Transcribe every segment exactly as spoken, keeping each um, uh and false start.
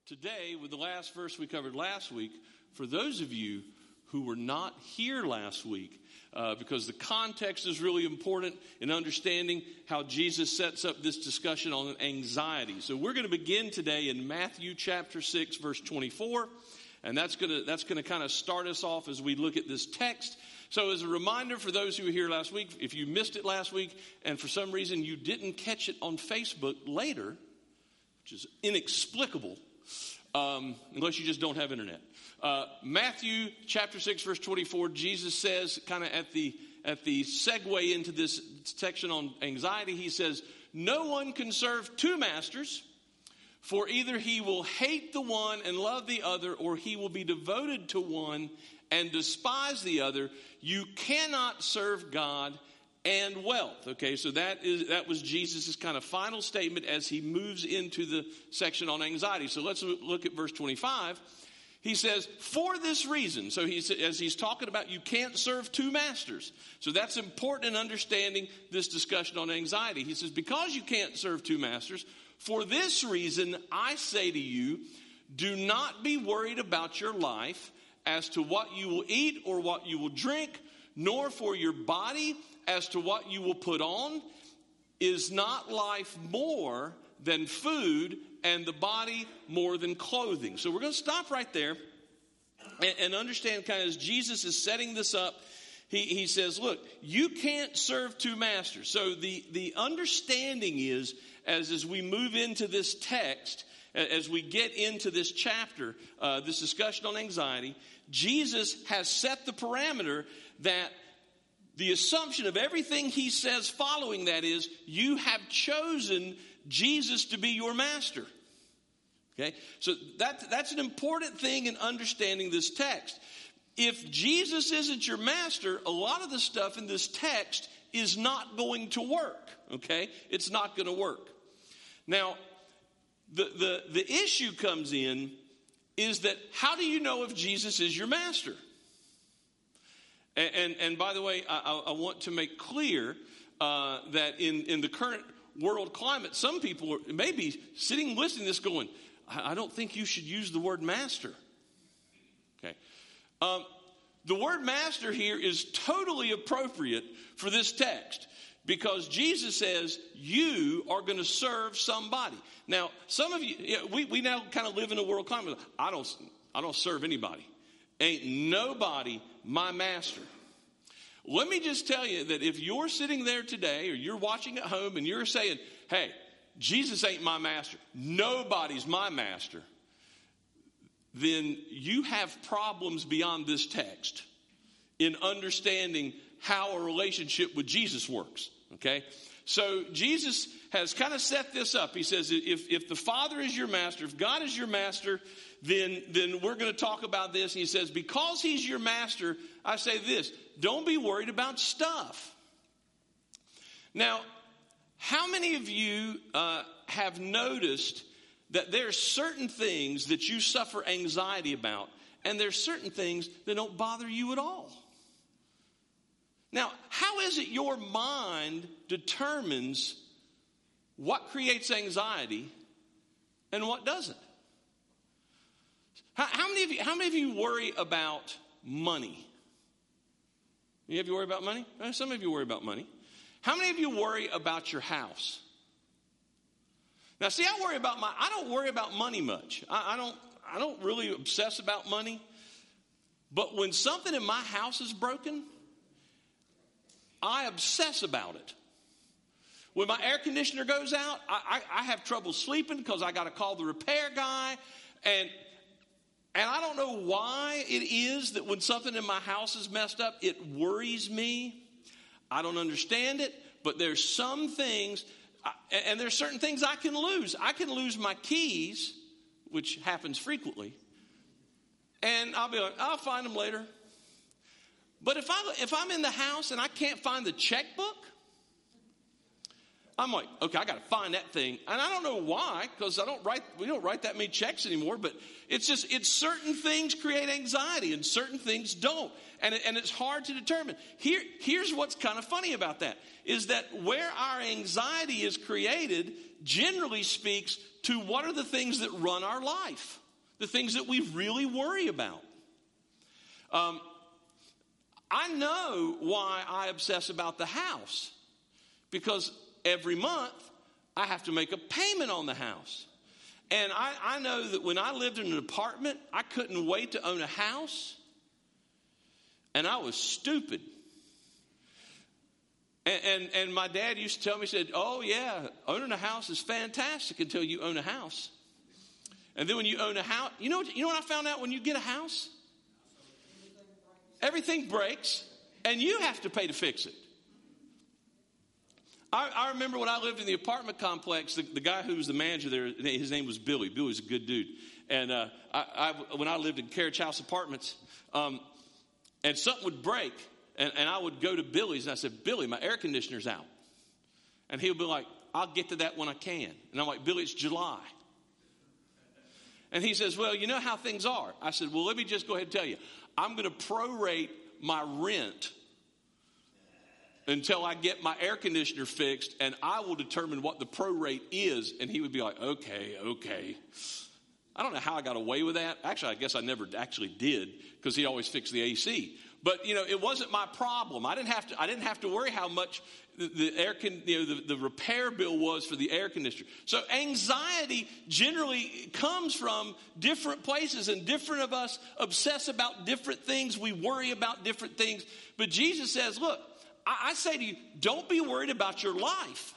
today with the last verse we covered last week, for those of you who were not here last week, uh, because the context is really important in understanding how Jesus sets up this discussion on anxiety. So we're going to begin today in Matthew chapter six, verse twenty-four, and that's going to that's going to kind of start us off as we look at this text. So as a reminder for those who were here last week, if you missed it last week and for some reason you didn't catch it on Facebook later, which is inexplicable, um, unless you just don't have internet. Uh, Matthew chapter six, verse twenty-four, Jesus says, kind of at the at the segue into this section on anxiety, he says, "No one can serve two masters, for either he will hate the one and love the other, or he will be devoted to one and despise the other. You cannot serve God and wealth." Okay, so that is that was Jesus' kind of final statement as he moves into the section on anxiety. So let's look at verse twenty-five. He says, "For this reason," so he's, as he's talking about you can't serve two masters. So that's important in understanding this discussion on anxiety. He says, because you can't serve two masters, for this reason I say to you, do not be worried about your life as to what you will eat or what you will drink, nor for your body as to what you will put on. Is not life more than food, and the body more than clothing? So we're going to stop right there and, and understand kind of as Jesus is setting this up, he, he says, look, you can't serve two masters. So the, the understanding is, as, as we move into this text, as we get into this chapter, uh, this discussion on anxiety, Jesus has set the parameter that the assumption of everything he says following that is, you have chosen Jesus to be your master. Okay, so that, that's an important thing in understanding this text. If Jesus isn't your master, a lot of the stuff in this text is not going to work. Okay, it's not going to work. Now, the, the, the issue comes in is that how do you know if Jesus is your master? And, and, and by the way, I, I want to make clear uh, that in, in the current world climate, some people are maybe sitting listening to this going, I, I don't think you should use the word master. Okay. Um, the word master here is totally appropriate for this text because Jesus says you are going to serve somebody. Now, some of you, you know, we, we now kind of live in a world climate. I don't, I don't serve anybody. Ain't nobody my master. Let me just tell you that if you're sitting there today or you're watching at home and you're saying, hey, Jesus ain't my master, nobody's my master, then you have problems beyond this text in understanding how a relationship with Jesus works, okay? So Jesus has kind of set this up. He says if, if the Father is your master, if God is your master, then, then we're going to talk about this. And he says, because he's your master, I say this, don't be worried about stuff. Now, how many of you uh, have noticed that there are certain things that you suffer anxiety about, and there's certain things that don't bother you at all? Now, how is it your mind determines what creates anxiety and what doesn't? How, how many of you, how many of you worry about money? Any of you worry about money? Some of you worry about money. How many of you worry about your house? Now, see, I worry about my. I don't worry about money much. I, I don't. I don't really obsess about money. But when something in my house is broken, I obsess about it. When my air conditioner goes out, I, I, I have trouble sleeping because I got to call the repair guy, and and I don't know why it is that when something in my house is messed up, it worries me. I don't understand it, but there's some things, and there's certain things I can lose. I can lose my keys, which happens frequently, and I'll be like, I'll find them later. But if I if I'm in the house and I can't find the checkbook, I'm like, okay, I got to find that thing, and I don't know why, because I don't write. We don't write that many checks anymore. But it's just it's certain things create anxiety, and certain things don't, and it, and it's hard to determine. Here, here's what's kind of funny about that is that where our anxiety is created, generally speaks to what are the things that run our life, the things that we really worry about. Um, I know why I obsess about the house, because every month I have to make a payment on the house. And I, I know that when I lived in an apartment, I couldn't wait to own a house. And I was stupid. And, and, and my dad used to tell me, he said, oh yeah, owning a house is fantastic until you own a house. And then when you own a house, you know, you know what I found out when you get a house? Everything breaks and you have to pay to fix it. I, I remember when I lived in the apartment complex, the, the guy who was the manager there, his name was Billy. Billy was a good dude. And uh, I, I, when I lived in Carriage House Apartments, um, and something would break, and, and I would go to Billy's, and I said, Billy, my air conditioner's out. And he would be like, I'll get to that when I can. And I'm like, Billy, it's July. And he says, well, you know how things are. I said, well, let me just go ahead and tell you. I'm going to prorate my rent until I get my air conditioner fixed, and I will determine what the prorate is. And he would be like, okay, okay. I don't know how I got away with that. Actually, I guess I never actually did, because he always fixed the A C. But, you know, it wasn't my problem. I didn't have to, I didn't have to worry how much the, the air con, you know, the, the repair bill was for the air conditioner. So anxiety generally comes from different places, and different of us obsess about different things. We worry about different things. But Jesus says, look, I, I say to you, don't be worried about your life.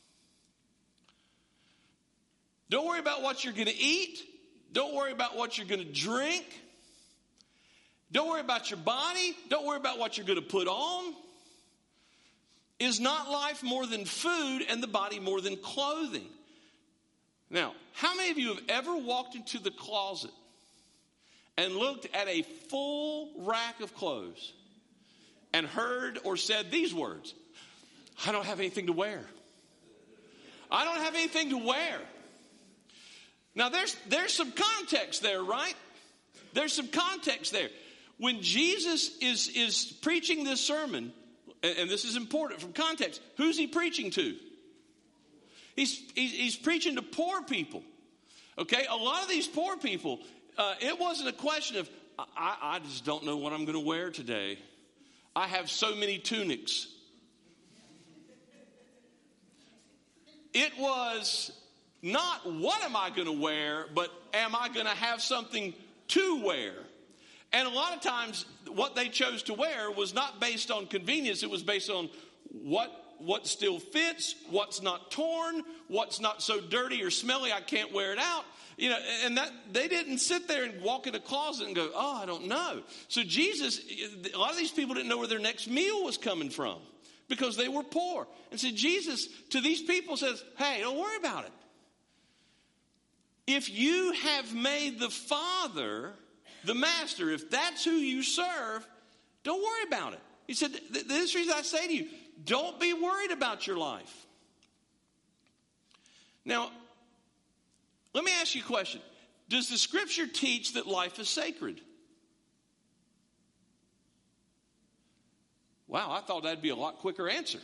Don't worry about what you're going to eat. Don't worry about what you're going to drink. Don't worry about your body. Don't worry about what you're going to put on. Is not life more than food, and the body more than clothing? Now, how many of you have ever walked into the closet and looked at a full rack of clothes and heard or said these words? I don't have anything to wear. I don't have anything to wear. Now, there's, there's some context there, right? There's some context there. When Jesus is, is preaching this sermon, and, and this is important from context, who's he preaching to? He's, he's, he's preaching to poor people. Okay, a lot of these poor people, uh, it wasn't a question of, I, I just don't know what I'm going to wear today. I have so many tunics. It was not what am I going to wear, but am I going to have something to wear? And a lot of times what they chose to wear was not based on convenience. It was based on what what still fits, what's not torn, what's not so dirty or smelly I can't wear it out. You know, and that they didn't sit there and walk in a closet and go, oh, I don't know. So Jesus, a lot of these people didn't know where their next meal was coming from because they were poor. And so Jesus to these people says, hey, don't worry about it. If you have made the Father the master, if that's who you serve, don't worry about it. He said, this is reason I say to you, don't be worried about your life. Now, let me ask you a question. Does the scripture teach that life is sacred? Wow, I thought that'd be a lot quicker answer.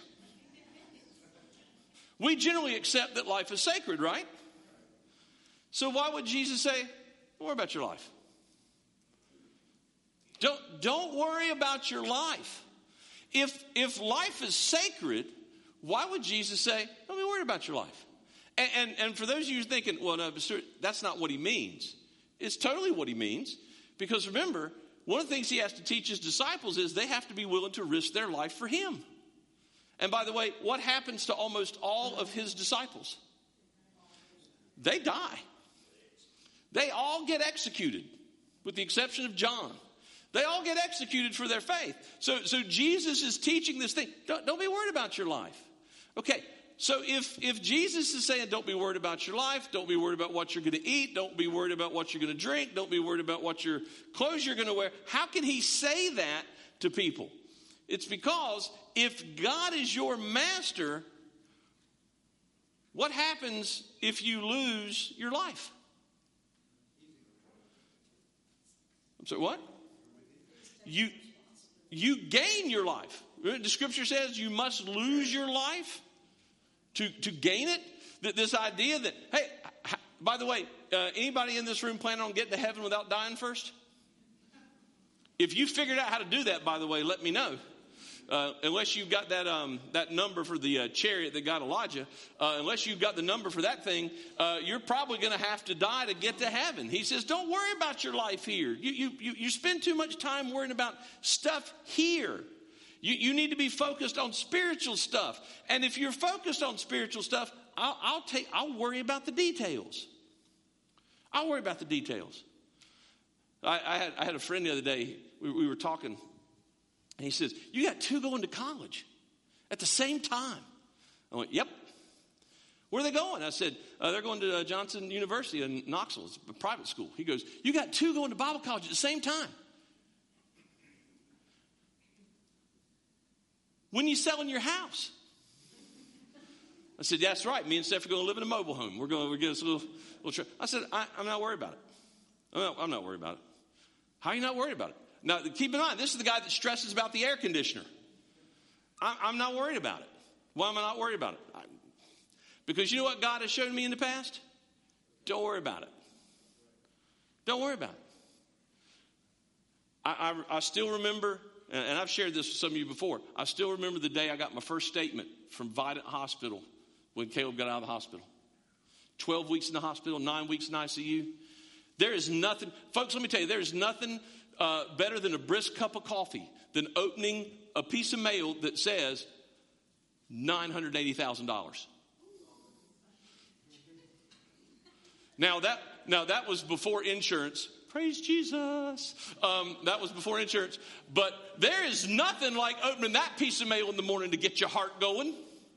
We generally accept that life is sacred, right? So why would Jesus say, don't worry about your life? Don't, don't worry about your life. If, if life is sacred, why would Jesus say, don't be worried about your life? And, and, and for those of you thinking, well, no, that's not what he means. It's totally what he means. Because remember, one of the things he has to teach his disciples is they have to be willing to risk their life for him. And by the way, what happens to almost all of his disciples? They die. They all get executed, with the exception of John. They all get executed for their faith. So, so Jesus is teaching this thing. Don't, don't be worried about your life. Okay, so if, if Jesus is saying don't be worried about your life, don't be worried about what you're going to eat, don't be worried about what you're going to drink, don't be worried about what your clothes you're going to wear, how can he say that to people? It's because if God is your master, what happens if you lose your life? I'm sorry, what? You, you gain your life. The scripture says you must lose your life to, to gain it. Th- This idea that, hey, h- by the way, uh, anybody in this room planning on getting to heaven without dying first? If you figured out how to do that, by the way, let me know. Uh, unless you've got that um, that number for the uh, chariot that got Elijah, uh, unless you've got the number for that thing, uh, you're probably going to have to die to get to heaven. He says, don't worry about your life here. You, you, you, you spend too much time worrying about stuff here. You, you need to be focused on spiritual stuff. And if you're focused on spiritual stuff, I'll, I'll take. I'll worry about the details. I'll worry about the details. I, I, had, I had a friend the other day. We, we were talking. And he says, you got two going to college at the same time. I went, yep. Where are they going? I said, uh, they're going to uh, Johnson University in Knoxville. It's a private school. He goes, you got two going to Bible college at the same time. When you selling your house? I said, that's right. Me and Steph are going to live in a mobile home. We're going to get us a little, little trip. I said, I, I'm not worried about it. I'm not, I'm not worried about it. How are you not worried about it? Now, keep in mind, this is the guy that stresses about the air conditioner. I'm, I'm not worried about it. Why am I not worried about it? I, because you know what God has shown me in the past? Don't worry about it. Don't worry about it. I, I, I still remember, and I've shared this with some of you before, I still remember the day I got my first statement from Vidant Hospital when Caleb got out of the hospital. twelve weeks in the hospital, nine weeks in I C U. There is nothing, folks, let me tell you, there is nothing Uh, better than a brisk cup of coffee than opening a piece of mail that says nine hundred eighty thousand dollars. Now that now that was before insurance. Praise Jesus. Um, that was before insurance. But there is nothing like opening that piece of mail in the morning to get your heart going.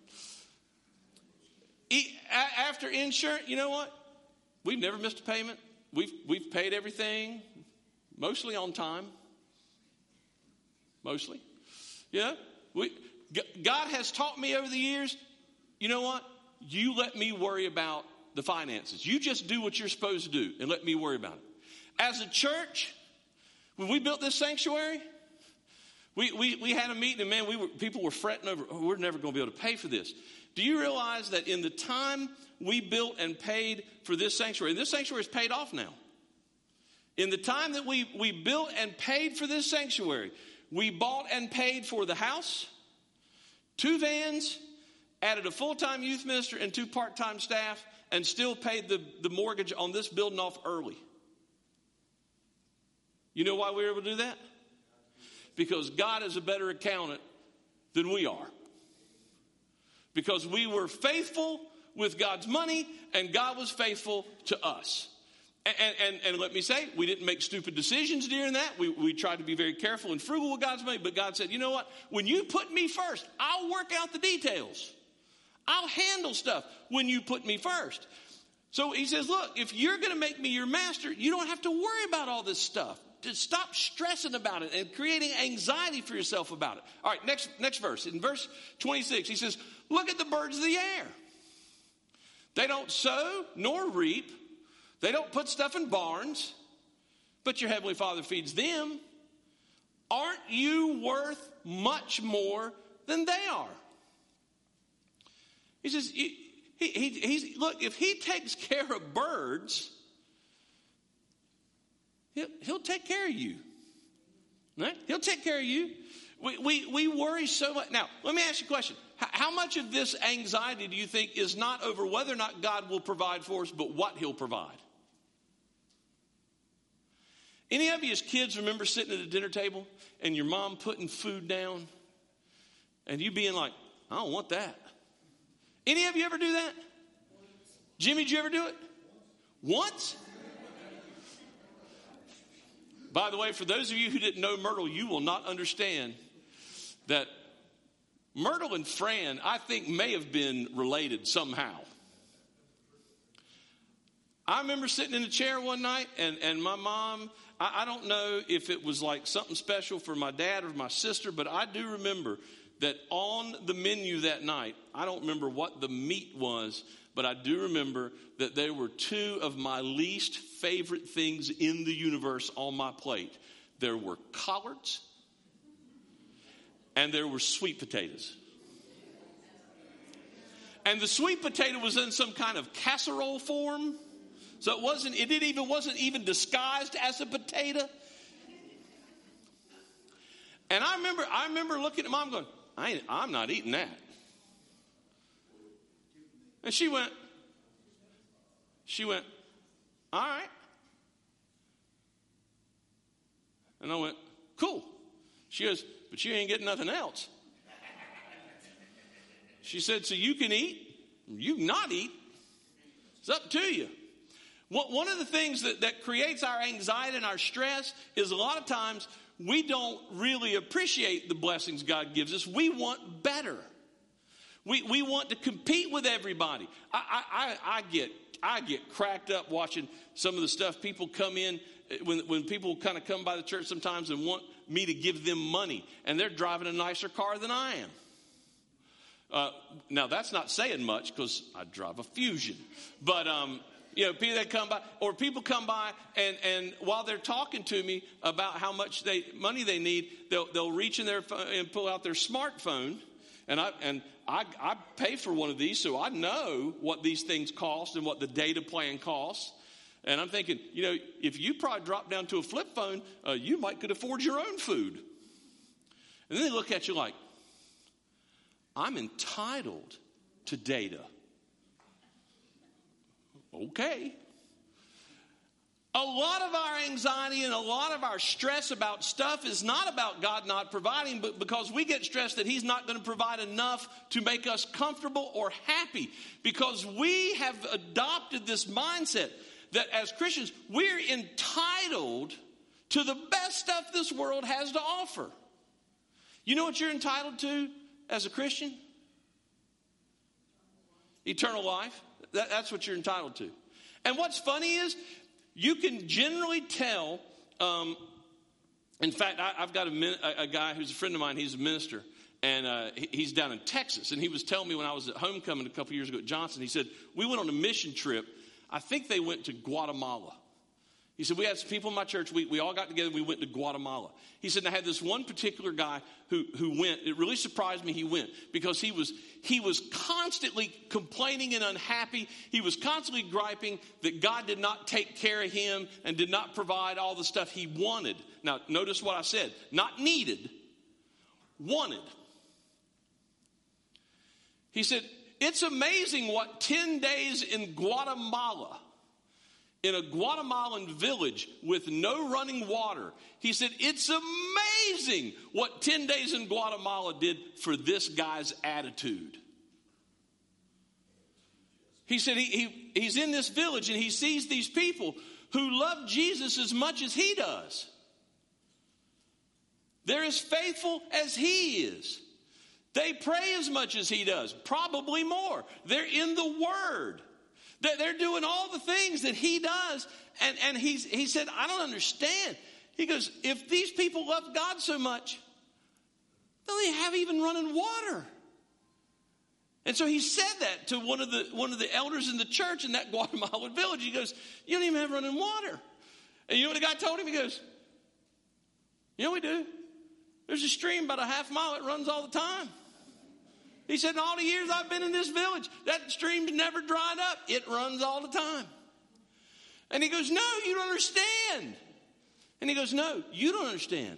E- a- after insurance, you know what? We've never missed a payment. We've we've paid everything. Mostly on time. Mostly. Yeah. We, God has taught me over the years, you know what? You let me worry about the finances. You just do what you're supposed to do and let me worry about it. As a church, when we built this sanctuary, we, we, we had a meeting and man, we were, people were fretting over, oh, we're never going to be able to pay for this. Do you realize that in the time we built and paid for this sanctuary, and this sanctuary is paid off now. In the time that we, we built and paid for this sanctuary, we bought and paid for the house, two vans, added a full-time youth minister and two part-time staff, and still paid the, the mortgage on this building off early. You know why we were able to do that? Because God is a better accountant than we are. Because we were faithful with God's money, and God was faithful to us. And, and, and let me say, we didn't make stupid decisions during that. We, we tried to be very careful and frugal with God's money. But God said, you know what? When you put me first, I'll work out the details. I'll handle stuff when you put me first. So he says, look, if you're going to make me your master, you don't have to worry about all this stuff. Just stop stressing about it and creating anxiety for yourself about it. All right, next, next verse. In verse twenty-six, he says, look at the birds of the air. They don't sow nor reap. They don't put stuff in barns, but your heavenly Father feeds them. Aren't you worth much more than they are? He says, he, he, he's, look, if he takes care of birds, he'll, he'll take care of you. Right? He'll take care of you. We, we, we worry so much. Now, let me ask you a question. How, how much of this anxiety do you think is not over whether or not God will provide for us, but what he'll provide? Any of you as kids remember sitting at a dinner table and your mom putting food down and you being like, I don't want that. Any of you ever do that? Jimmy, did you ever do it? Once? By the way, for those of you who didn't know Myrtle, you will not understand that Myrtle and Fran, I think, may have been related somehow. I remember sitting in a chair one night, and, and my mom, I, I don't know if it was like something special for my dad or my sister, but I do remember that on the menu that night, I don't remember what the meat was, but I do remember that there were two of my least favorite things in the universe on my plate. There were collards and there were sweet potatoes. And the sweet potato was in some kind of casserole form. So it wasn't, it didn't even, wasn't even disguised as a potato. And I remember, I remember looking at Mom going, I ain't, I'm not eating that. And she went, she went, all right. And I went, cool. She goes, but you ain't getting nothing else. She said, so you can eat, you can not eat. It's up to you. One of the things that, that creates our anxiety and our stress is a lot of times we don't really appreciate the blessings God gives us. We want better. We we want to compete with everybody. I, I, I get I get cracked up watching some of the stuff people come in when when people kind of come by the church sometimes and want me to give them money, and they're driving a nicer car than I am. Uh, now that's not saying much because I drive a Fusion, but um, you know, people that come by, or people come by and and while they're talking to me about how much they money they need, they'll they'll reach in their phone and pull out their smartphone, and I and. I, I pay for one of these, so I know what these things cost and what the data plan costs. And I'm thinking, you know, if you probably drop down to a flip phone, uh, you might could afford your own food. And then they look at you like, I'm entitled to data. Okay. A lot of our anxiety and a lot of our stress about stuff is not about God not providing, but because we get stressed that he's not going to provide enough to make us comfortable or happy. Because we have adopted this mindset that as Christians, we're entitled to the best stuff this world has to offer. You know what you're entitled to as a Christian? Eternal life. That, that's what you're entitled to. And what's funny is, you can generally tell, um, in fact, I, I've got a, a guy who's a friend of mine, he's a minister, and uh, he, he's down in Texas. And he was telling me when I was at homecoming a couple years ago at Johnson, he said, we went on a mission trip. I think they went to Guatemala. He said, we had some people in my church, we, we all got together, we went to Guatemala. He said, and I had this one particular guy who, who went, it really surprised me he went, because he was he was constantly complaining and unhappy. He was constantly griping that God did not take care of him and did not provide all the stuff he wanted. Now, notice what I said, not needed, wanted. He said, it's amazing what ten days in Guatemala, in a Guatemalan village with no running water. He said, it's amazing what ten days in Guatemala did for this guy's attitude. He said he, he, he's in this village and he sees these people who love Jesus as much as he does. They're as faithful as he is. They pray as much as he does, probably more. They're in the Word. They're doing all the things that he does. And, and he's, he said, I don't understand. He goes, if these people love God so much, then they have even running water. And so he said that to one of the one of the elders in the church in that Guatemalan village. He goes, you don't even have running water. And you know what the guy told him? He goes, you know what we do? There's a stream about a half mile that runs all the time. He said, in all the years I've been in this village, that stream's never dried up. It runs all the time. And he goes, no, you don't understand. And he goes, no, you don't understand.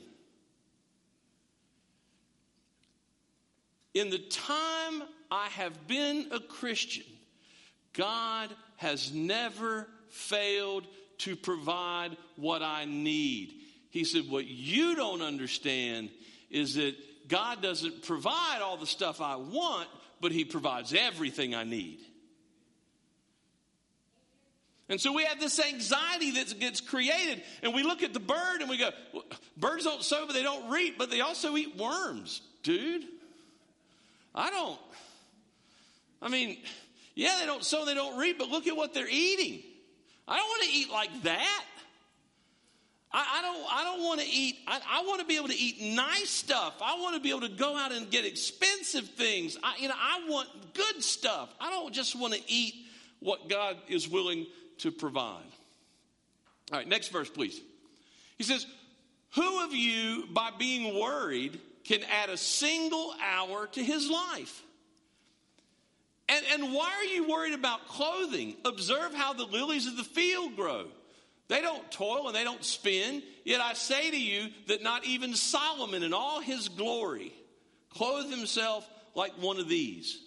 In the time I have been a Christian, God has never failed to provide what I need. He said, what you don't understand is that God doesn't provide all the stuff I want, but he provides everything I need. And so we have this anxiety that gets created, and we look at the bird and we go, well, birds don't sow, but they don't reap, but they also eat worms, dude. I don't. I mean, yeah, they don't sow, they don't reap, but look at what they're eating. I don't want to eat like that. I, I don't I don't want to eat, I, I want to be able to eat nice stuff. I want to be able to go out and get expensive things. I, you know, I want good stuff. I don't just want to eat what God is willing to provide. All right, next verse, please. He says, who of you, by being worried, can add a single hour to his life? And, and why are you worried about clothing? Observe how the lilies of the field grow. They don't toil and they don't spin. Yet I say to you that not even Solomon in all his glory clothed himself like one of these.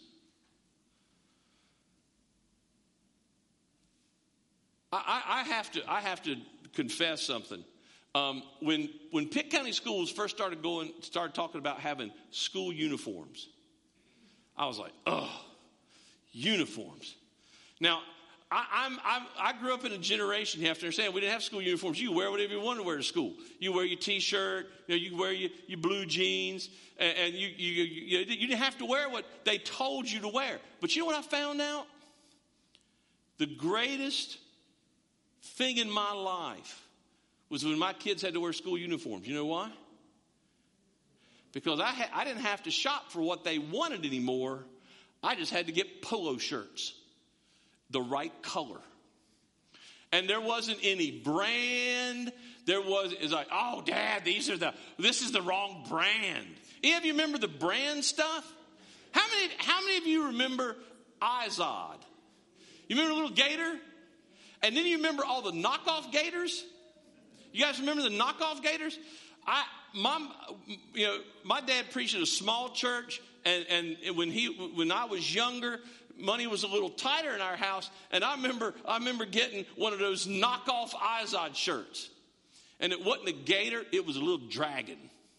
I, I, I have to I have to confess something. Um, when when Pitt County Schools first started going, started talking about having school uniforms, I was like, oh, uniforms. Now, I, I'm, I'm, I grew up in a generation, you have to understand, we didn't have school uniforms. You wear whatever you want to wear to school. You wear your T-shirt, you know, you wear your, your blue jeans, and, and you, you, you, you didn't have to wear what they told you to wear. But you know what I found out? The greatest thing in my life was when my kids had to wear school uniforms. You know why? Because I, ha- I didn't have to shop for what they wanted anymore. I just had to get polo shirts, the right color. And there wasn't any brand. There was, it's like, oh, Dad, these are the, this is the wrong brand. Any of you remember the brand stuff? How many, how many of you remember Izod? You remember the little gator? And then you remember all the knockoff gators? You guys remember the knockoff gators? I, my, you know, my dad preached at a small church, and, and when he, when I was younger, money was a little tighter in our house, and I remember, I remember getting one of those knockoff Izod shirts, and it wasn't a gator; it was a little dragon.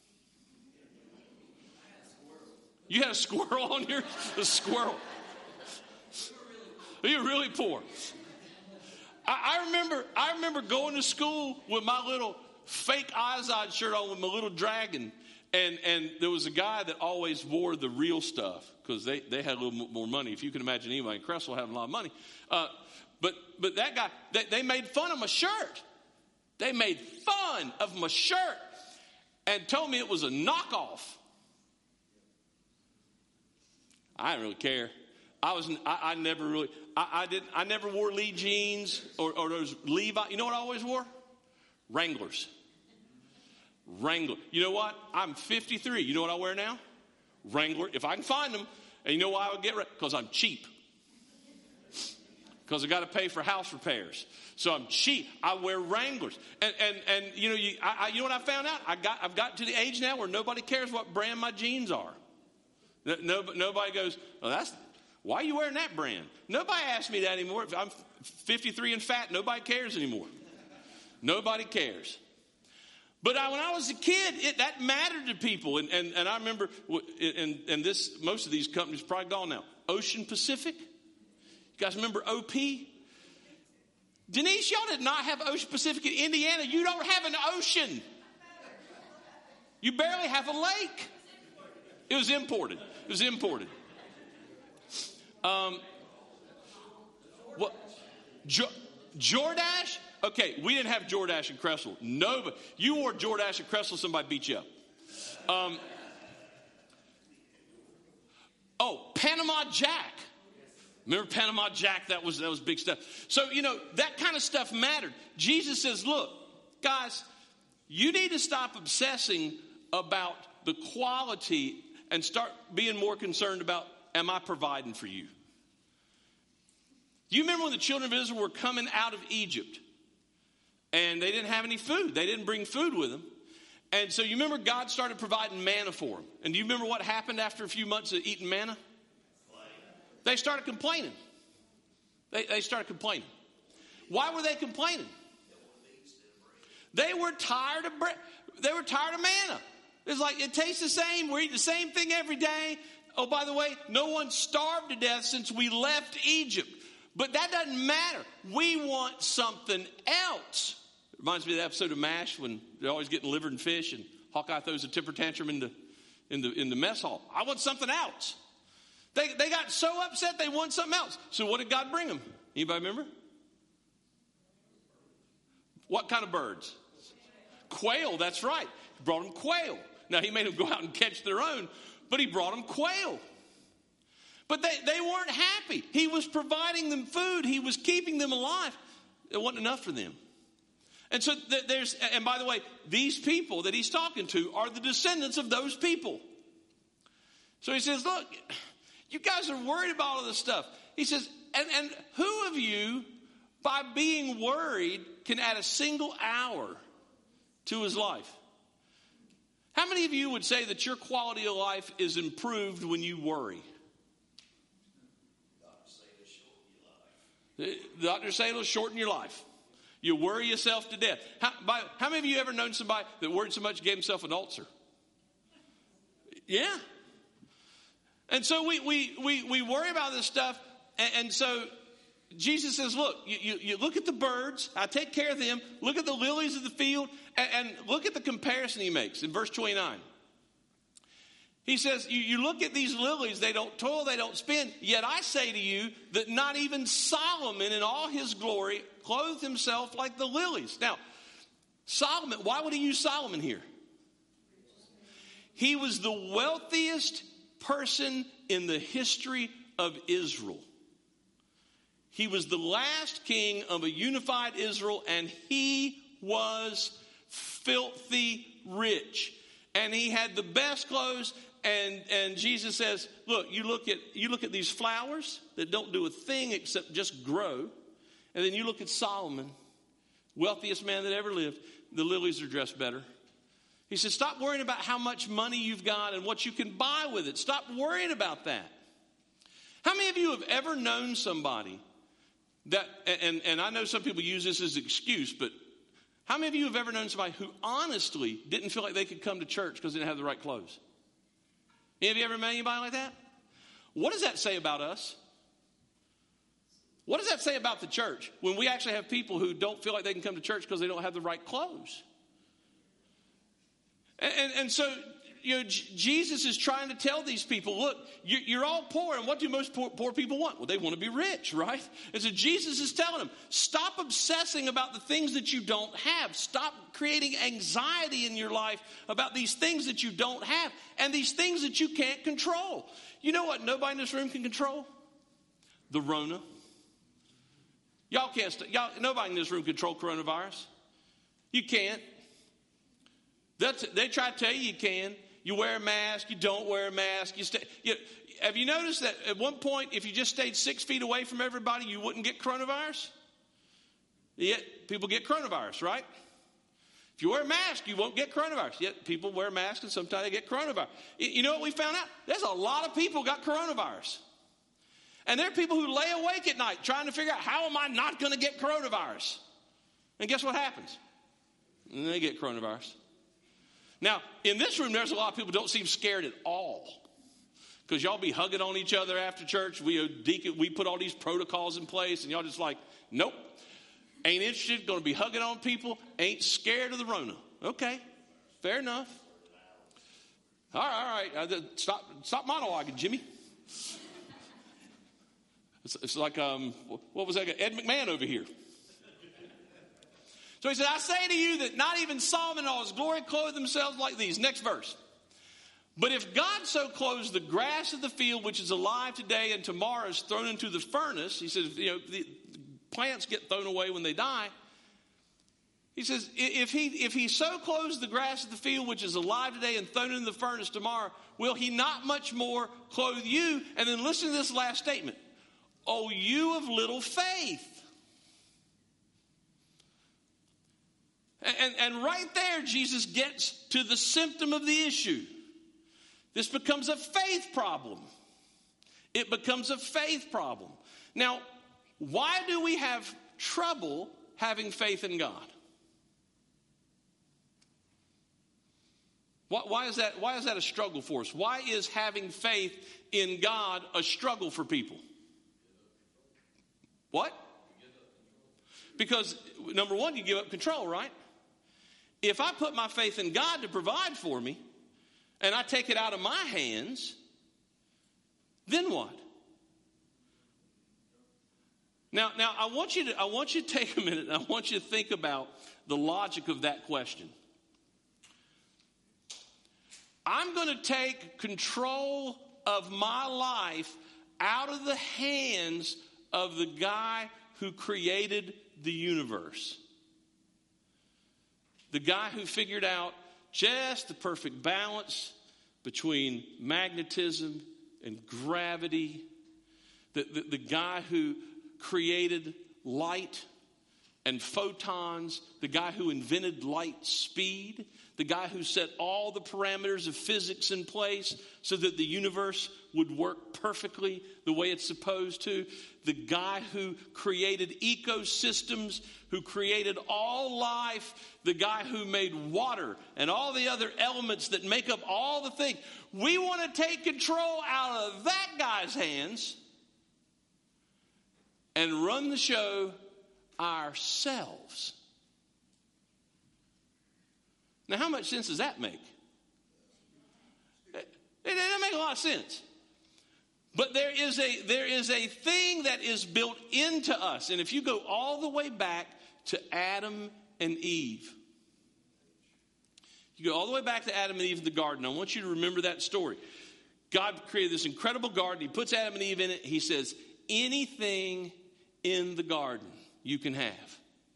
You had a squirrel on your, a squirrel. You're really poor. I remember I remember going to school with my little fake Izod shirt on with my little dragon. And and there was a guy that always wore the real stuff because they, they had a little more money. If you can imagine anybody in Cresswell having a lot of money. Uh, but but that guy, they, they made fun of my shirt. They made fun of my shirt and told me it was a knockoff. I didn't really care. I was I, I never really I, I didn't I never wore Lee jeans or, or those Levi. You know what I always wore? Wranglers. Wrangler. You know what? I'm fifty-three. You know what I wear now? Wrangler. If I can find them. And you know why I would get rid? Because I'm cheap. Because I got to pay for house repairs. So I'm cheap. I wear Wranglers. And and and you know you I, I, you know what I found out? I got I've gotten to the age now where nobody cares what brand my jeans are. No, no nobody goes, well, that's why are you wearing that brand? Nobody asks me that anymore. If I'm fifty-three and fat, nobody cares anymore. Nobody cares. But I, when I was a kid, it, that mattered to people. And, and, and I remember, and, and this, most of these companies are probably gone now. Ocean Pacific. You guys remember O P? Denise, y'all did not have Ocean Pacific in Indiana. You don't have an ocean. You barely have a lake. It was imported. It was imported. Um, what? Jo- Jordache? Okay, we didn't have Jordache and Cresswell. No, but you wore Jordache and Cresswell, somebody beat you up. Um, oh, Panama Jack. Remember Panama Jack? That was that was big stuff. So, you know, that kind of stuff mattered. Jesus says, look, guys, you need to stop obsessing about the quality and start being more concerned about, am I providing for you? You remember when the children of Israel were coming out of Egypt and they didn't have any food. They didn't bring food with them. And so you remember God started providing manna for them. And do you remember what happened after a few months of eating manna? They started complaining. They, they started complaining. Why were they complaining? They were tired of bread. They were tired of manna. It's like, it tastes the same. We're eating the same thing every day. Oh, by the way, no one starved to death since we left Egypt. But that doesn't matter. We want something else. It reminds me of the episode of MASH when they're always getting liver and fish and Hawkeye throws a temper tantrum in the, in the, in the mess hall. I want something else. They, they got so upset they want something else. So what did God bring them? Anybody remember? What kind of birds? Quail, that's right. He brought them quail. Now, he made them go out and catch their own, but he brought them quail. But they, they weren't happy. He was providing them food. He was keeping them alive. It wasn't enough for them. And so th- there's, and by the way, these people that he's talking to are the descendants of those people. So he says, look, You guys are worried about all this stuff. He says, and, and who of you, by being worried, can add a single hour to his life? How many of you would say that your quality of life is improved when you worry? Doctor say it'll shorten your life. You worry yourself to death. How, by, how many of you ever known somebody that worried so much gave himself an ulcer? Yeah. And so we we we, we worry about this stuff. And, and so Jesus says, look, you, you, you look at the birds. I take care of them. Look at the lilies of the field. And, and look at the comparison he makes in verse twenty-nine. He says, you, you look at these lilies, they don't toil, they don't spin. Yet I say to you that not even Solomon in all his glory clothed himself like the lilies. Now, Solomon, why would he use Solomon here? He was the wealthiest person in the history of Israel. He was the last king of a unified Israel, and he was filthy rich. And he had the best clothes. And and Jesus says, look, you look at you look at these flowers that don't do a thing except just grow. And then you look at Solomon, wealthiest man that ever lived. The lilies are dressed better. He says, stop worrying about how much money you've got and what you can buy with it. Stop worrying about that. How many of you have ever known somebody that, and, and I know some people use this as an excuse, but how many of you have ever known somebody who honestly didn't feel like they could come to church because they didn't have the right clothes? Have you ever met anybody like that? What does that say about us? What does that say about the church when we actually have people who don't feel like they can come to church because they don't have the right clothes? And, and, and so, you know, J- Jesus is trying to tell these people, look, you, you're all poor, and what do most poor, poor people want? Well, they want to be rich, right? And so Jesus is telling them, stop obsessing about the things that you don't have. Stop creating anxiety in your life about these things that you don't have and these things that you can't control. You know what nobody in this room can control? The Rona. Y'all can't, st- y'all, nobody in this room can control coronavirus. You can't. That's, they try to tell you you can. You wear a mask, you don't wear a mask. You stay. You, have you noticed that at one point, if you just stayed six feet away from everybody, you wouldn't get coronavirus? Yet people get coronavirus, right? If you wear a mask, you won't get coronavirus. Yet people wear masks and sometimes they get coronavirus. You know what we found out? There's a lot of people got coronavirus. And there are people who lay awake at night trying to figure out, how am I not going to get coronavirus? And guess what happens? And they get coronavirus. Now, in this room, there's a lot of people who don't seem scared at all. Because y'all be hugging on each other after church. We, deacon, we put all these protocols in place, and y'all just like, nope. Ain't interested, going to be hugging on people, ain't scared of the Rona. Okay, fair enough. All right, all right. Uh, stop, stop monologuing, Jimmy. It's, it's like, um, what was that guy? Ed McMahon over here. So he said, I say to you that not even Solomon in all his glory clothed themselves like these. Next verse. But if God so clothes the grass of the field, which is alive today and tomorrow is thrown into the furnace, he says, you know, the plants get thrown away when they die. He says, if he if he so clothes the grass of the field, which is alive today and thrown into the furnace tomorrow, will he not much more clothe you? And then listen to this last statement. Oh, you of little faith. And, and right there, Jesus gets to the symptom of the issue. This becomes a faith problem. It becomes a faith problem. Now, why do we have trouble having faith in God? Why, why is that, why is that a struggle for us? Why is having faith in God a struggle for people? What? Because, number one, you give up control, right? If I put my faith in God to provide for me, and I take it out of my hands, then what? Now, now I want you to I want you to take a minute and I want you to think about the logic of that question. I'm going to take control of my life out of the hands of the guy who created the universe. The guy who figured out just the perfect balance between magnetism and gravity, the, the, the guy who created light and photons, the guy who invented light speed, the guy who set all the parameters of physics in place so that the universe would work perfectly the way it's supposed to, the guy who created ecosystems, who created all life, the guy who made water and all the other elements that make up all the things. We want to take control out of that guy's hands and run the show ourselves. Now, how much sense does that make? It, it doesn't make a lot of sense. But there is a there is a thing that is built into us. And if you go all the way back to Adam and Eve, you go all the way back to Adam and Eve in the garden. I want you to remember that story. God created this incredible garden. He puts Adam and Eve in it. He says, anything in the garden you can have.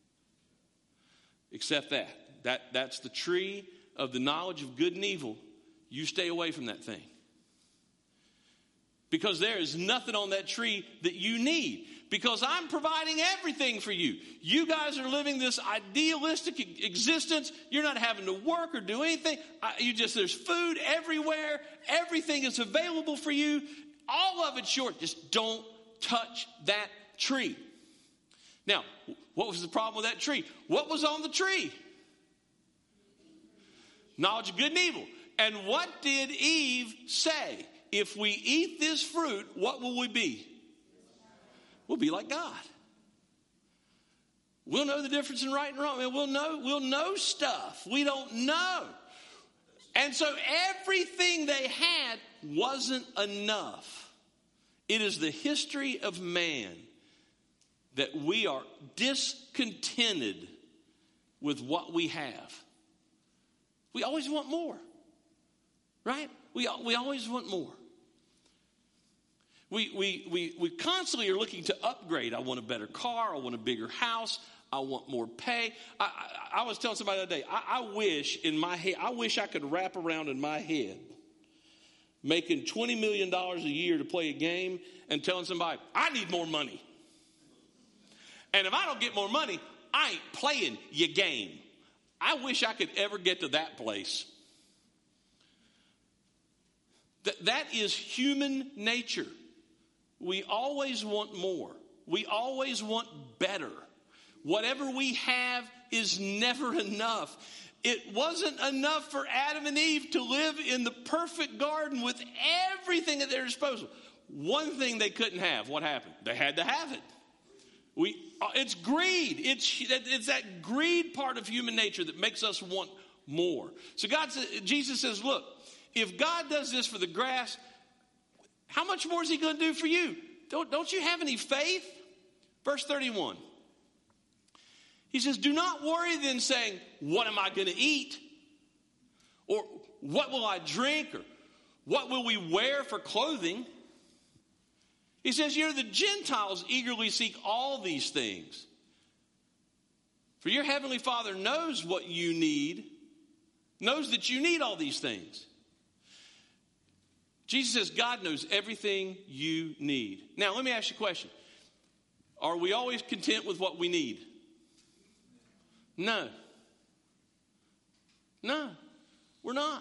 Except that. That that's the tree of the knowledge of good and evil. You stay away from that thing. Because there is nothing on that tree that you need. Because I'm providing everything for you. You guys are living this idealistic existence. You're not having to work or do anything. I, you just there's food everywhere. Everything is available for you. All of it's yours. Just don't touch that tree. Now, what was the problem with that tree? What was on the tree? Knowledge of good and evil. And what did Eve say? If we eat this fruit, what will we be? We'll be like God. We'll know the difference in right and wrong. I mean, we'll know, we'll know stuff we don't know. And so everything they had wasn't enough. It is the history of man that we are discontented with what we have. We always want more, right? We, we always want more. We, we, we, we constantly are looking to upgrade. I want a better car. I want a bigger house. I want more pay. I, I, I was telling somebody the other day, I, I wish in my head, I wish I could wrap around in my head making twenty million dollars a year to play a game and telling somebody, I need more money. And if I don't get more money, I ain't playing your game. I wish I could ever get to that place. Th- that is human nature. We always want more. We always want better. Whatever we have is never enough. It wasn't enough for Adam and Eve to live in the perfect garden with everything at their disposal. One thing they couldn't have, what happened? They had to have it. We, it's greed. It's, it's that greed part of human nature that makes us want more. So God says, Jesus says, look, if God does this for the grass, how much more is he going to do for you? Don't, don't you have any faith? Verse thirty-one. He says, do not worry then saying, what am I going to eat? Or what will I drink? Or what will we wear for clothing? He says, you know, the Gentiles eagerly seek all these things. For your heavenly Father knows what you need, knows that you need all these things. Jesus says God knows everything you need. Now, let me ask you a question. Are we always content with what we need? No. No, we're not.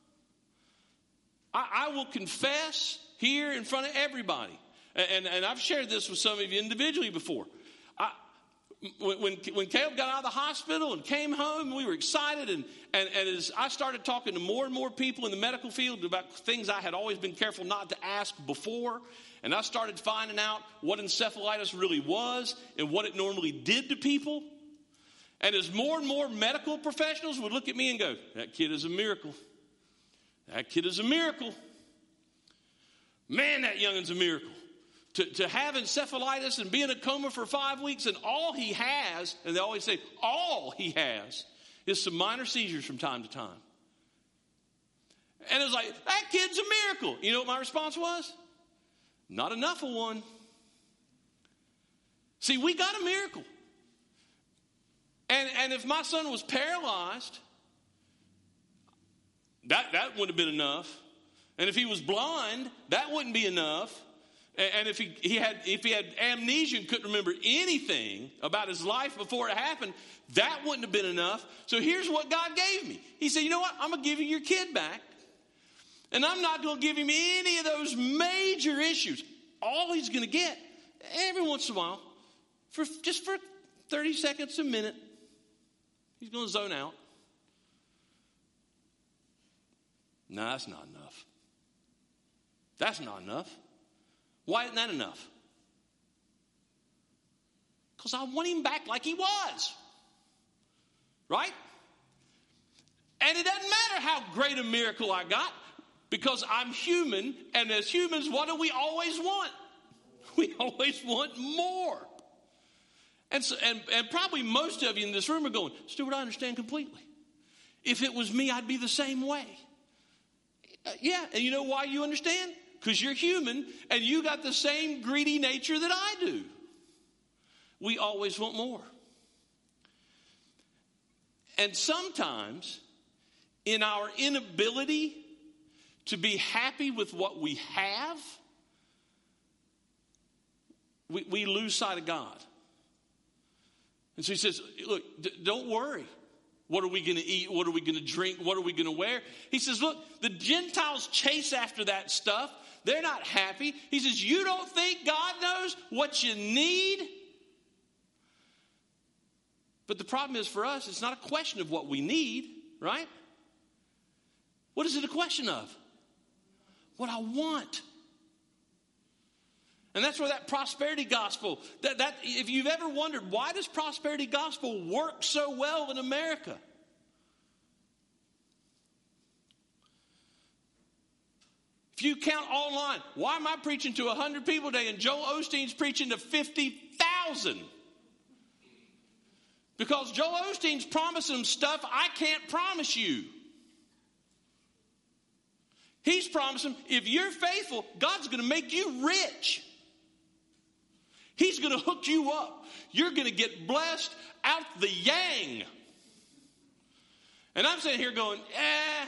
I, I will confess here in front of everybody. And, and I've shared this with some of you individually before. I, when, when Caleb got out of the hospital and came home, we were excited. And, and, and as I started talking to more and more people in the medical field about things I had always been careful not to ask before, and I started finding out what encephalitis really was and what it normally did to people. And as more and more medical professionals would look at me and go, that kid is a miracle. That kid is a miracle. Man, that youngin's a miracle. To, to have encephalitis and be in a coma for five weeks and all he has, and they always say, all he has is some minor seizures from time to time. And it was like, that kid's a miracle. You know what my response was? Not enough of one. See, we got a miracle. And, and if my son was paralyzed, that, that would have been enough. And if he was blind, that wouldn't be enough. And if he, he had if he had amnesia and couldn't remember anything about his life before it happened, that wouldn't have been enough. So here's what God gave me. He said, you know what? I'm going to give you your kid back. And I'm not going to give him any of those major issues. All he's going to get, every once in a while, for just for thirty seconds, a minute, he's going to zone out. No, that's not enough. That's not enough. Why isn't that enough? Because I want him back like he was. Right? And it doesn't matter how great a miracle I got, because I'm human, and as humans, what do we always want? We always want more. And, so, and, and probably most of you in this room are going, Stuart, I understand completely. If it was me, I'd be the same way. Uh, yeah, and you know why you understand? Because you're human, and you got the same greedy nature that I do. We always want more. And sometimes, in our inability to be happy with what we have, we, we lose sight of God. And so he says, look, d- don't worry. What are we going to eat? What are we going to drink? What are we going to wear? He says, look, the Gentiles chase after that stuff. They're not happy. He says, you don't think God knows what you need? But the problem is for us, it's not a question of what we need, right? What is it a question of? What I want. And that's where that prosperity gospel, that, that if you've ever wondered, why does prosperity gospel work so well in America? If you count online, why am I preaching to one hundred people today and Joel Osteen's preaching to fifty thousand? Because Joel Osteen's promising them stuff I can't promise you. He's promising, if you're faithful, God's going to make you rich. He's going to hook you up. You're going to get blessed out the yang. And I'm sitting here going, eh,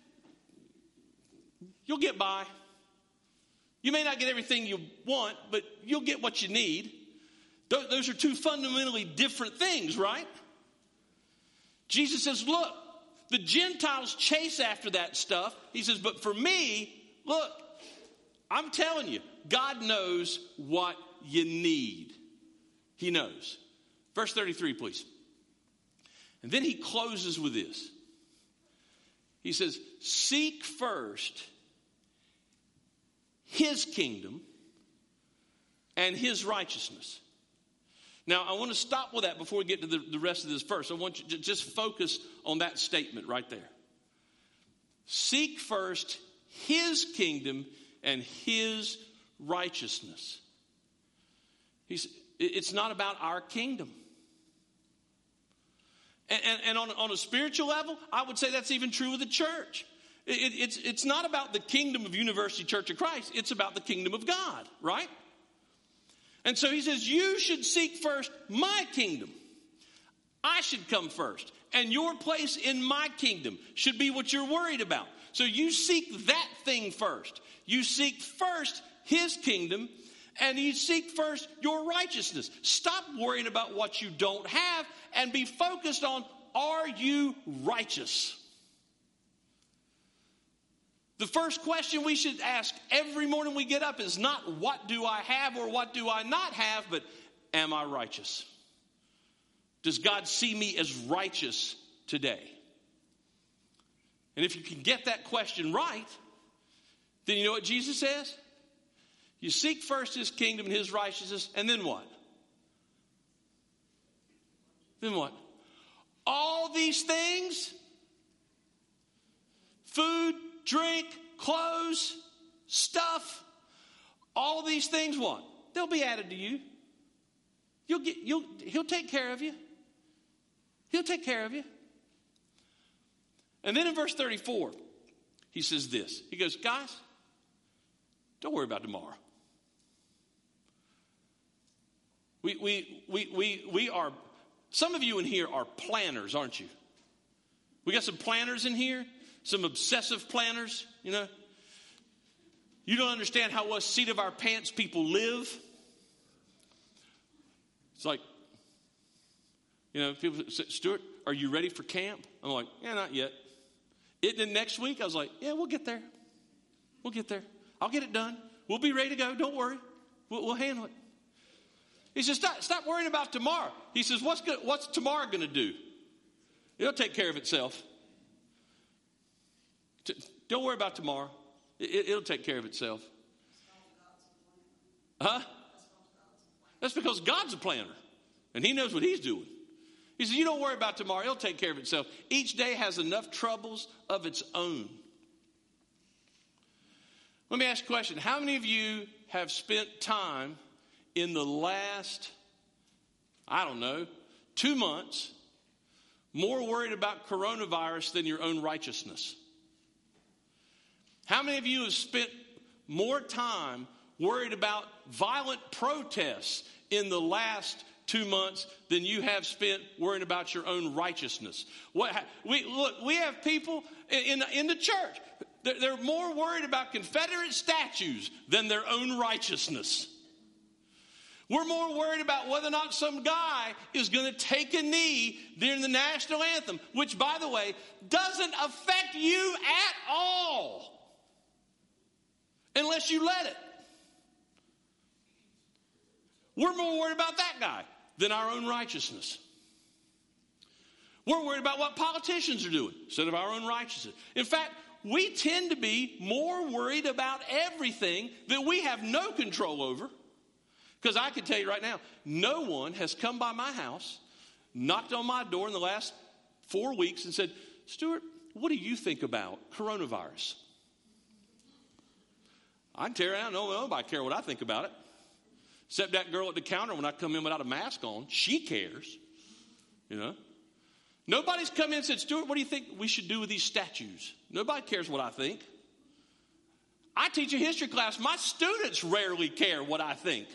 you'll get by. You may not get everything you want, but you'll get what you need. Those are two fundamentally different things, right? Jesus says, look, the Gentiles chase after that stuff. He says, but for me, look, I'm telling you, God knows what you need. He knows. Verse thirty-three, please. And then he closes with this. He says, seek first his kingdom and his righteousness. Now, I want to stop with that before we get to the, the rest of this verse. I want you to just focus on that statement right there. Seek first his kingdom and his righteousness. He's, it's not about our kingdom. And, and, and on, on a spiritual level, I would say that's even true of the church. It, it's, it's not about the kingdom of University Church of Christ. It's about the kingdom of God, right? And so he says, you should seek first my kingdom. I should come first. And your place in my kingdom should be what you're worried about. So you seek that thing first. You seek first his kingdom, and you seek first your righteousness. Stop worrying about what you don't have and be focused on, are you righteous? The first question we should ask every morning we get up is not what do I have or what do I not have, but am I righteous? Does God see me as righteous today? And if you can get that question right, then you know what Jesus says? You seek first his kingdom and his righteousness, and then what? Then what? All these things, food, drink, clothes, stuff, all these things, what? They'll be added to you. You'll get, you'll, he'll take care of you. He'll take care of you. And then in verse thirty-four, he says this. He goes, guys, don't worry about tomorrow. We, we, we, we, we are, some of you in here are planners, aren't you? We got some planners in here. Some obsessive planners, you know. You don't understand how what seat of our pants people live. It's like, you know, people say, Stuart, are you ready for camp? I'm like, yeah, not yet. It, then next week, I was like, yeah, we'll get there. We'll get there. I'll get it done. We'll be ready to go. Don't worry. We'll, we'll handle it. He says, stop, stop worrying about tomorrow. He says, what's, good, what's tomorrow going to do? It'll take care of itself. T- don't worry about tomorrow. It, it'll take care of itself. Huh? That's because God's a planner, and he knows what he's doing. He says, you don't worry about tomorrow. It'll take care of itself. Each day has enough troubles of its own. Let me ask you a question. How many of you have spent time in the last, I don't know, two months more worried about coronavirus than your own righteousness? How many of you have spent more time worried about violent protests in the last two months than you have spent worrying about your own righteousness? What we look, we have people in in the church. They're, they're more worried about Confederate statues than their own righteousness. We're more worried about whether or not some guy is going to take a knee during the national anthem, which, by the way, doesn't affect you at all unless you let it. We're more worried about that guy than our own righteousness. We're worried about what politicians are doing instead of our own righteousness. In fact, we tend to be more worried about everything that we have no control over. Because I can tell you right now, no one has come by my house, knocked on my door in the last four weeks and said, Stuart, what do you think about coronavirus? I can tell you right now, no, nobody cares what I think about it. Except that girl at the counter when I come in without a mask on. She cares. You know. Nobody's come in and said, Stuart, what do you think we should do with these statues? Nobody cares what I think. I teach a history class. My students rarely care what I think.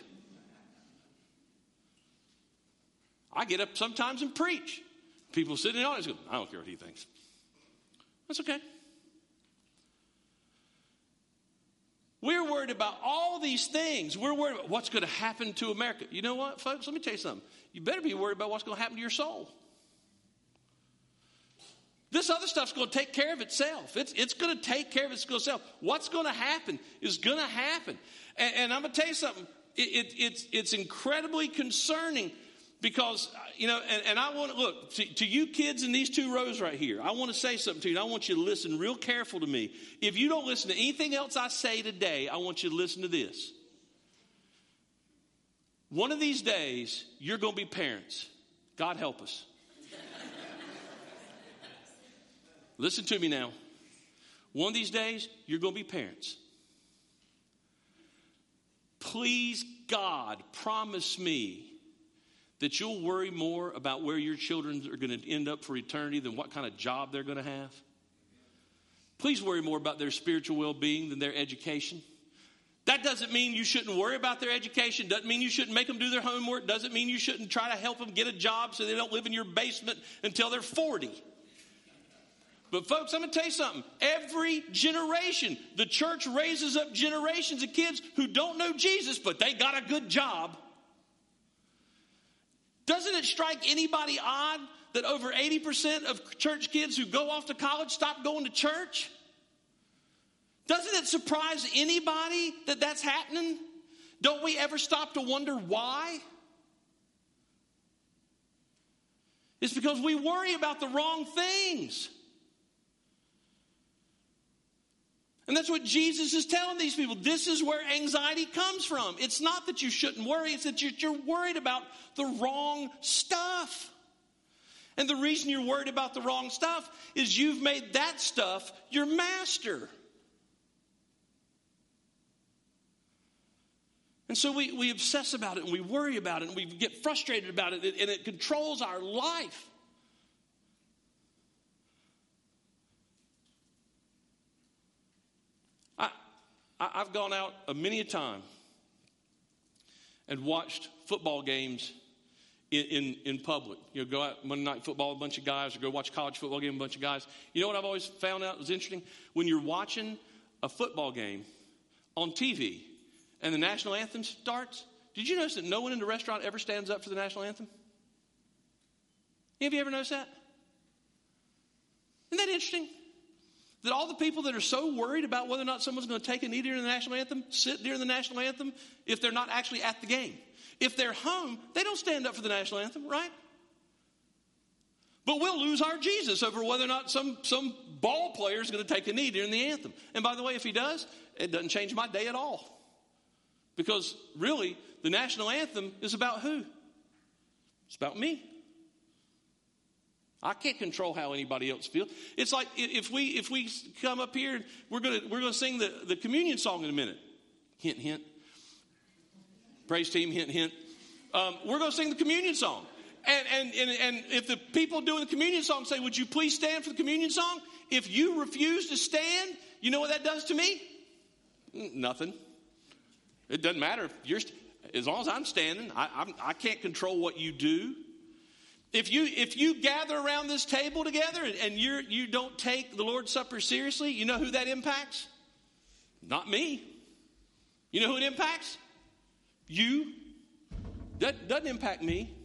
I get up sometimes and preach. People sitting in the audience go, I don't care what he thinks. That's okay. We're worried about all these things. We're worried about what's going to happen to America. You know what, folks? Let me tell you something. You better be worried about what's going to happen to your soul. This other stuff's going to take care of itself. It's, it's going to take care of itself. What's going to happen is going to happen. And, and I'm going to tell you something. It, it, it's, it's incredibly concerning because, you know, and, and I want to, look, to, to you kids in these two rows right here, I want to say something to you, and I want you to listen real careful to me. If you don't listen to anything else I say today, I want you to listen to this. One of these days, you're going to be parents. God help us. Listen to me now. One of these days, you're going to be parents. Please, God, promise me that you'll worry more about where your children are going to end up for eternity than what kind of job they're going to have. Please worry more about their spiritual well-being than their education. That doesn't mean you shouldn't worry about their education. Doesn't mean you shouldn't make them do their homework. Doesn't mean you shouldn't try to help them get a job so they don't live in your basement until they're forty. But folks, I'm going to tell you something. Every generation, the church raises up generations of kids who don't know Jesus, but they got a good job. Doesn't it strike anybody odd that over eighty percent of church kids who go off to college stop going to church? Doesn't it surprise anybody that that's happening? Don't we ever stop to wonder why? It's because we worry about the wrong things. And that's what Jesus is telling these people. This is where anxiety comes from. It's not that you shouldn't worry. It's that you're worried about the wrong stuff. And the reason you're worried about the wrong stuff is you've made that stuff your master. And so we, we obsess about it and we worry about it and we get frustrated about it and it controls our life. I've gone out a many a time and watched football games in, in, in public. You know, go out Monday night football with a bunch of guys or go watch a college football game with a bunch of guys. You know what I've always found out was interesting? When you're watching a football game, on T V and the national anthem starts, did you notice that no one in the restaurant ever stands up for the national anthem? Have you ever noticed that? Isn't that interesting? That all the people that are so worried about whether or not someone's going to take a knee during the national anthem, sit during the national anthem, if they're not actually at the game. If they're home, they don't stand up for the national anthem, right? But we'll lose our Jesus over whether or not some, some ball player is going to take a knee during the anthem. And by the way, if he does, it doesn't change my day at all. Because really, the national anthem is about who? It's about me. I can't control how anybody else feels. It's like if we if we come up here, we're gonna we're gonna sing the, the communion song in a minute. Hint, hint. Praise team, hint, hint. Um, we're gonna sing the communion song. And, and and and if the people doing the communion song say, "Would you please stand for the communion song?" If you refuse to stand, you know what that does to me? Nothing. It doesn't matter. You're as long as I'm standing. I I'm, I can't control what you do. If you if you gather around this table together and, and you you don't take the Lord's Supper seriously, you know who that impacts? Not me. You know who it impacts? You. That doesn't impact me.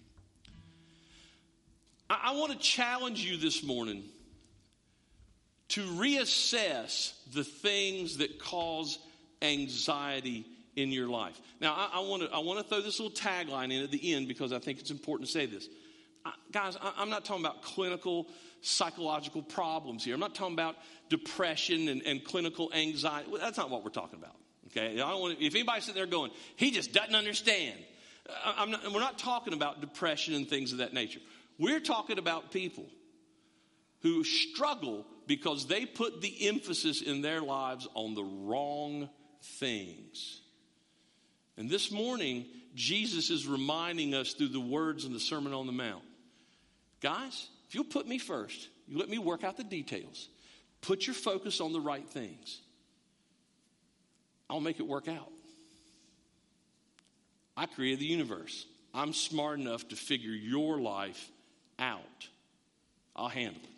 I, I want to challenge you this morning to reassess the things that cause anxiety in your life. Now, I, I want to I want to throw this little tagline in at the end because I think it's important to say this. Guys, I'm not talking about clinical psychological problems here. I'm not talking about depression and, and clinical anxiety. That's not what we're talking about. Okay, I don't want to, if anybody's sitting there going, he just doesn't understand. I'm not, we're not talking about depression and things of that nature. We're talking about people who struggle because they put the emphasis in their lives on the wrong things. And this morning, Jesus is reminding us through the words in the Sermon on the Mount. Guys, if you'll put me first, you let me work out the details. Put your focus on the right things. I'll make it work out. I created the universe. I'm smart enough to figure your life out. I'll handle it.